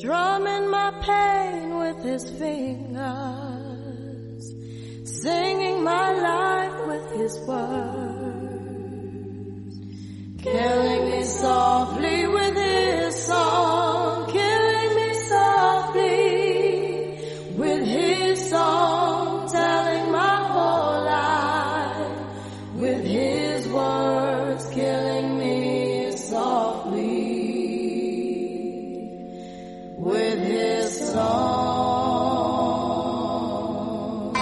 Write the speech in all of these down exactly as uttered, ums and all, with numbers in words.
strumming my pain with his fingers, singing my life with his words, killing me softly with his song, killing me softly with his song, telling my whole life with his words, killing me softly with his song.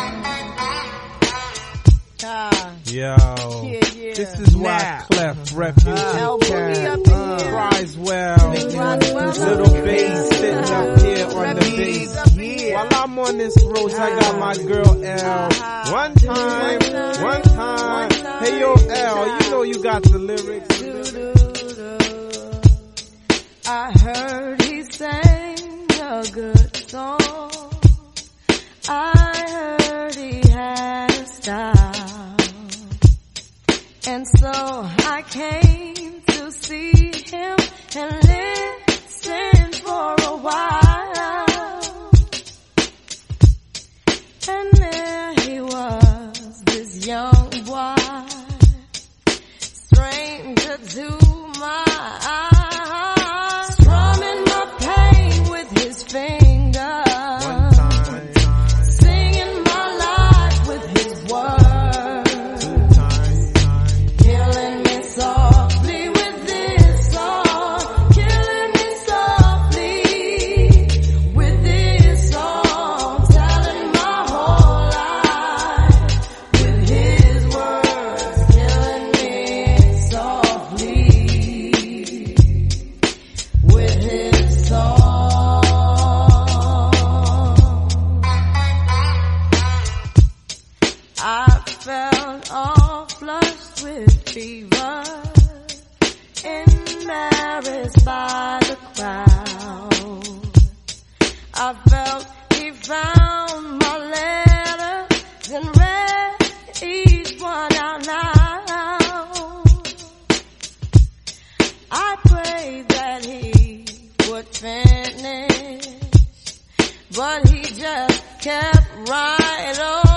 Ah. Yo, yeah, yeah. This is why Now. Clef Refugee Uh, Cat uh, cries well. Little bass sitting up here on the bass. Yeah. While I'm on this road, I got my girl L. One time, one time. Hey yo L, you know you got the lyrics. I heard he sang a good song. I heard he had a style. And so I came to see him and listen for a while. And there he was, this young boy, stranger to my eyes, strumming my pain with his fingers, singing my life with his words, killing me softly with this song, killing me softly with this song, telling my whole life with his words, killing me softly with his song. I felt all flushed with fever, embarrassed by the crowd. I felt he found my letters and read each one out loud. I prayed that he would finish, but he just kept right on.